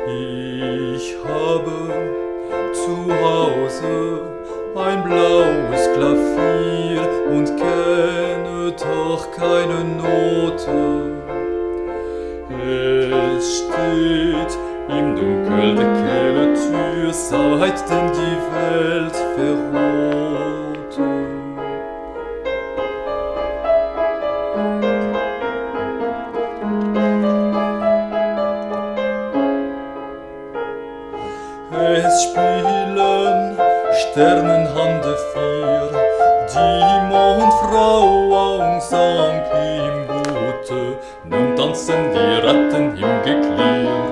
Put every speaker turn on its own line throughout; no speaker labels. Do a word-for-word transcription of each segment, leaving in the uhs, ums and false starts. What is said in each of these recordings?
Ich habe zu Hause ein blaues Klavier und kenne doch keine Note. Es steht im Dunkel der Kellertür, seitdem die Welt verrohte. Es spielen Sternenhande vier, die Mondfrau sang im Gute, nun tanzen die Ratten im Geklirr.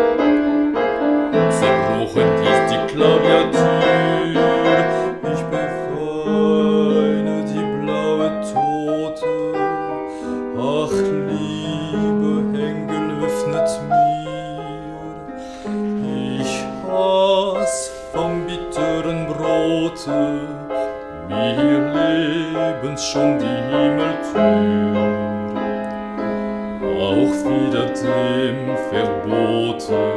Zerbrochen ist die Klaviatur, ich beweine die blaue Tote. Ach, liebe Engel, öffnet mir, ich aß vom bitteren Brote, mir lebens schon die Himmeltür, auch wieder dem Verbote.